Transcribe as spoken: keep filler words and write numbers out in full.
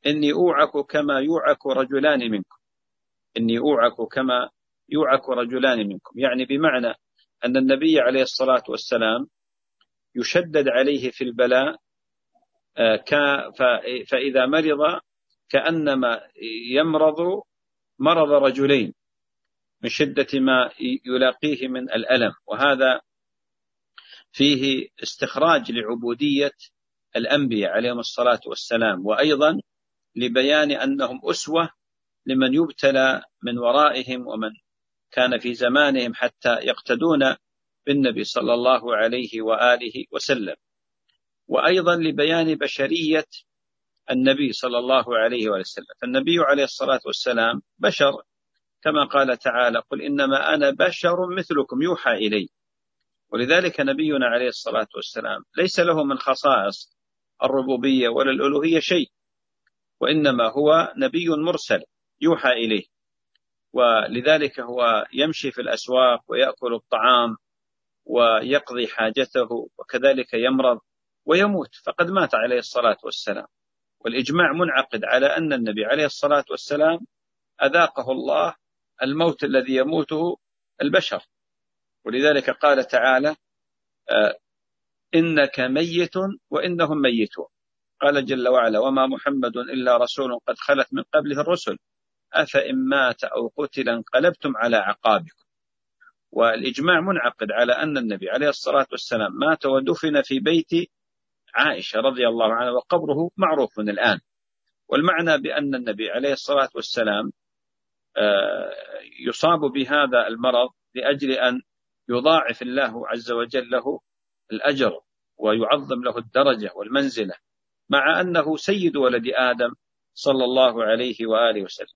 إني أوعك كما يوعك رجلان منكم إني أوعك كما يوعك رجلان منكم، يعني بمعنى أن النبي عليه الصلاة والسلام يشدد عليه في البلاء، فإذا مرض كأنما يمرض مرض رجلين من شدة ما يلاقيه من الألم. وهذا فيه استخراج لعبودية الأنبياء عليهم الصلاة والسلام، وأيضا لبيان أنهم أسوة لمن يبتلى من ورائهم ومن كان في زمانهم حتى يقتدون بالنبي صلى الله عليه وآله وسلم، وأيضا لبيان بشرية النبي صلى الله عليه وسلم. فالنبي عليه الصلاة والسلام بشر، كما قال تعالى: قل إنما أنا بشر مثلكم يوحى إلي. ولذلك نبينا عليه الصلاة والسلام ليس له من خصائص الربوبية ولا الألوهية شيء، وإنما هو نبي مرسل يوحى إليه، ولذلك هو يمشي في الأسواق ويأكل الطعام ويقضي حاجته، وكذلك يمرض ويموت، فقد مات عليه الصلاة والسلام. والإجماع منعقد على أن النبي عليه الصلاة والسلام أذاقه الله الموت الذي يموته البشر. ولذلك قال تعالى: آه إنك ميت وإنهم ميتون. قال جل وعلا: وما محمد إلا رسول قد خلت من قبله الرسل أفإن مات أو قتل انقلبتم على عقابكم. والإجماع منعقد على أن النبي عليه الصلاة والسلام مات ودفن في بيت عائشة رضي الله عنها، وقبره معروف من الآن. والمعنى بأن النبي عليه الصلاة والسلام يصاب بهذا المرض لأجل أن يضاعف الله عز وجل له الأجر ويعظم له الدرجة والمنزلة، مع أنه سيد ولد آدم صلى الله عليه وآله وسلم.